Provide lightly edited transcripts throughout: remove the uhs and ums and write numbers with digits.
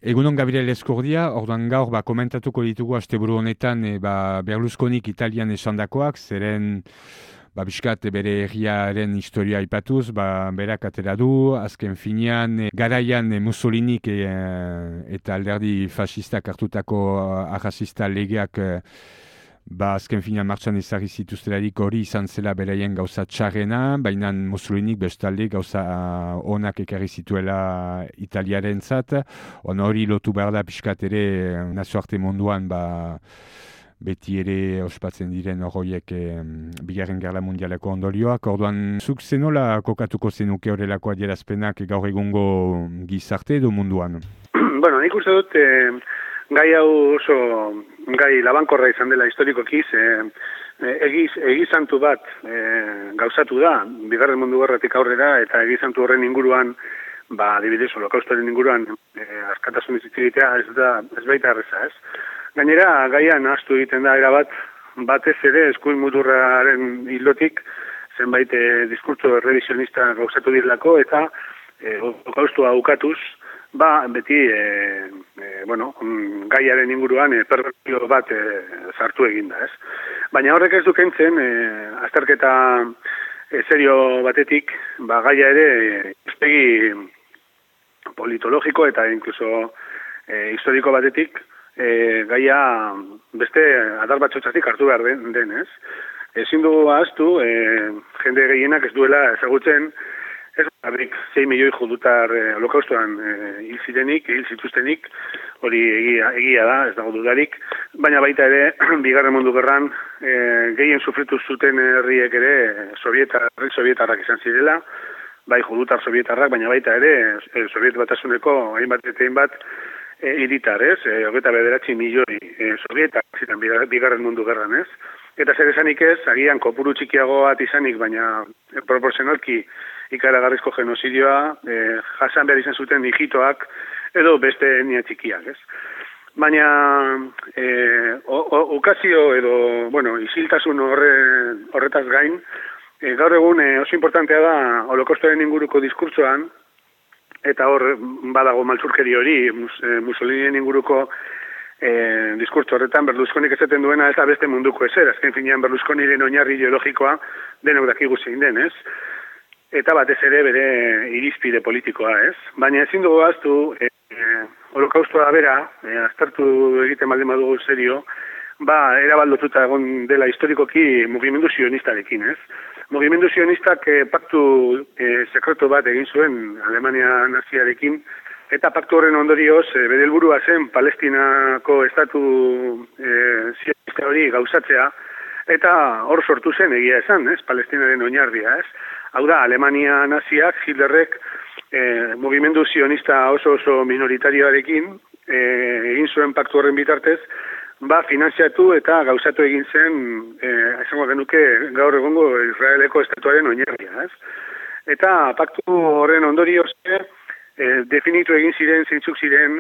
Egunon Gabriel Eskurdia, orduan gaur komentatuko ditugu asteburu honetan Berlusconik Italian esandakoak, zeren biskat bere herriaren historia aipatuz, berak atera du, azken finean garaian Mussolinik eta alderdi fascistak hartutako arrazista legeak azken finean martxan ezarri zituztelarik hori izan zela beraien gauza txarrena, baina Mussolinik bestalde gauza onak ekarri zituela Italiaren zat. Hori lotu behar da pixkat ere nazioarte munduan beti ere ospatzen diren horiek Bigarren Gerla Mundialeko ondorioak. Orduan, zuk zenola kokatuko zenuke horrelako adierazpenak gaur egungo gizarte edo munduan? Bueno, nik uste dut gai hau oso gai labankorra izan dela historikoki, egizantu bat gauzatu da, Bigarren Mundu Gerratik aurrera, eta egizantu horren inguruan, adibidez, holokaustoaren inguruan askatasun egitea ez baita erreza, ez? Gainera, gaian ahaztu egiten da erabat, batez ere eskuin muturraren hildotik, zenbait diskurtso revisionista gauzatu direlako, eta holokaustua ukatuz, beti, gaiaren inguruan perbertsio bat sartu eginda, ez? Baina horrek ez dukentzen, azterketa serio batetik, gaia ere ikuspegi politologiko eta inkluso historiko batetik, gaia beste adar batxotxatik hartu behar den, ez? Ezin dugu ahaztu, jende gehienak ez duela ezagutzen, ez bakarrik 6 milioi judutar holokaustoan hil zituztenik, hori egia da, ez dago dudarik, baina baita ere, Bigarren Mundu Gerran gehien sufritu zuten herriek ere sovietarrak izan zirela, bai judutar sovietarrak, baina baita ere Soviet Batasuneko hainbat eta hainbat hiritar, ez? 29 milioi sovietak ziren Bigarren Mundu Gerran, ez? Eta zer esanik ez, agian kopuru txikiago bat izanik, baina proportzionalki ikaragarrizko genozidioa jasan behar izan zuten hijitoak edo beste etnia txikiak, ez? Baina okazio edo, isiltasun horretaz gain, gaur egun oso importantea da holokaustoaren inguruko diskurtsoan, eta hor badago maltzurkeri hori, Mussolinien inguruko diskurtso horretan Berlusconik esaten duena ez da beste munduko ezer, azken finean Berlusconiren oinarri ideologikoa denok dakigu zein den, ez? Eta batez ere bere irizpide politikoa, ez? Baina ezin dugu ahaztu, holokaustoa bera, aztertu egiten baldin badugu serio, erabaldotuta egon dela historikoki mugimendu sionistarekin, ez? Mugimendu sionistak paktu sekreto bat egin zuen Alemania naziarekin, eta paktu horren ondorioz, bere helburua zen Palestinako estatu sionista hori gauzatzea, eta hor sortu zen egia esan, ez? Palestinaren oinarria, ez? Hau da, Alemania naziak, Hitlerrek, mugimendu sionista oso minoritarioarekin, egin zuen paktu horren bitartez, finanziatu eta gauzatu egin zen, esango genuke gaur egongo Israeleko estatuaren oinarria, ez? Eta paktu horren ondorioz, definitu egin ziren, zeintzuk ziren,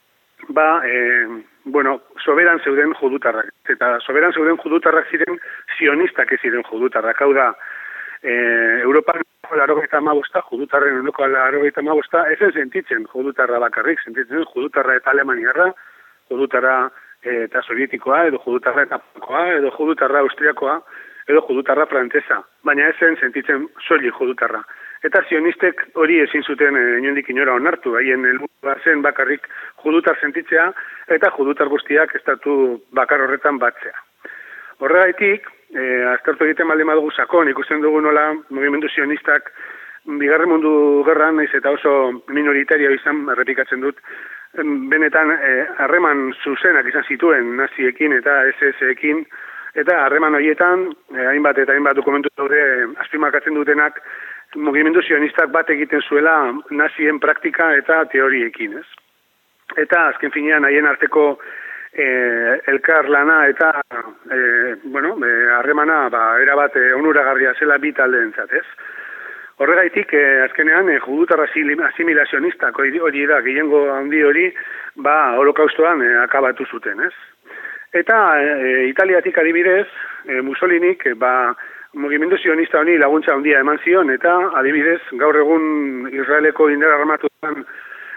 soberan zeuden judutarrak. Eta soberan zeuden judutarrak ziren sionistak ez ziren judutarrak. Hau da, Europan 85, judutarren ondoko 85, ez sentitzen judutarra bakarrik, sentitzen judutarra eta alemaniarra, judutarra eta sovietikoa, edo judutarra eta pakoa, edo judutarra austriakoa, edo judutarra frantsesa. Baina ez sentitzen soilik judutarra. Eta sionistek hori ezin zuten inondik inora onartu, haien helburua zen bakarrik judutar sentitzea eta judutar guztiak estatu bakar horretan batzea. Horregaitik, aztertu egiten baldin badugu sakon, ikusten dugu nola mugimendu sionistak Bigarren Mundu Gerran, naiz eta oso minoritario izan, errepikatzen dut, benetan harreman zuzenak izan zituen naziekin eta SS-ekin, eta harreman horietan, hainbat eta hainbat dokumentu daude azpimarratzen dutenak, mugimendu sionistak bat egiten zuela nazien praktika eta teoriekin, ez? Eta azken finean haien arteko elkar lana eta harremana erabat onuragarria zela bi taldeentzat, ez? Horregaitik, azkenean, judutar asimilazionistak hori da, gehiengo handi hori, holokaustoan akabatu zuten, ez? Eta Italiatik adibidez, Mussolinik, mugimendu sionista honi laguntza handia eman zion, eta adibidez, gaur egun Israeleko indar armatuan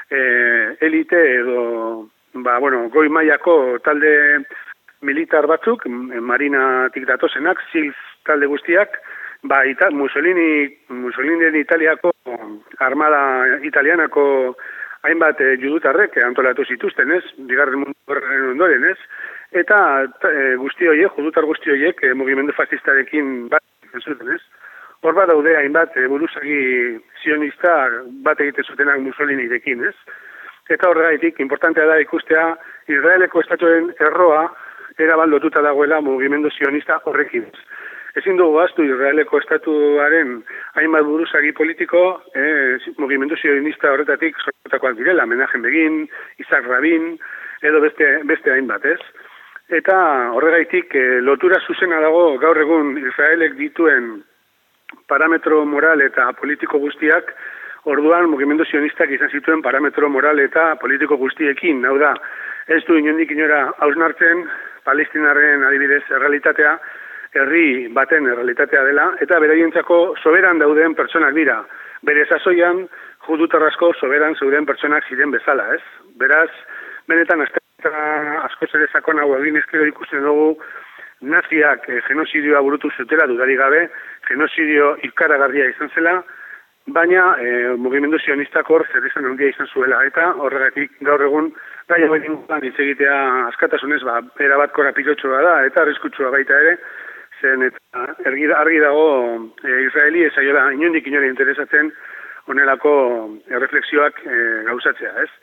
elite edo goi mailako talde militar batzuk, marinatik datozenak, SEALs talde guztiak, Mussoliniren Italiako armada italianako hainbat judutarrek antolatu zituzten, ez? Bigarren Mundu Gerraren ondoren, ez? Eta guzti horiek, judutar guzti horiek, mugimendu fascistarekin bat egiten zuten, ez? Hor bat daude hainbat buruzagi zionista bat egiten zutenak Mussolinirekin, ez? Eta horregaitik, importantea da ikustea Israeleko estatuen erroa erabat lotuta dagoela mugimendu zionista horrekin. Ezin dugu ahaztu Israeleko estatuaren hainbat buruzagi politiko mugimendu zionista horretatik sortutakoak direla, Menachem Begin, Isaac Rabin, edo beste hainbat, ez? Eta horregaitik lotura zuzena dago gaur egun Israelek dituen parametro moral eta politiko guztiak, orduan mugimendu zionistak izan zituen parametro moral eta politiko guztiekin. Hau da, ez du inondik inora hausnartzen Palestinaren adibidez errealitatea, herri baten errealitatea dela, eta beraientzako soberan dauden pertsonak dira. Bere sasoian, judutarrazko soberan zeuden pertsonak ziren bezala, ez? Beraz, benetan asko ere sakonago egin ezkero ikusten dugu naziak genozidioa burutu zutela dudarik gabe, genozidio ikaragarria izan zela, baina mugimendu zionistak hor zer izan handia izan zuela, eta horregatik gaur egun gai hauen inguruan hitz egitea askatasunez erabat korapilotxoa da, eta arriskutsua baita ere, zen eta argi dago Israeli ez zaiola inondik inori interesatzen honelako refleksioak gauzatzea, ez?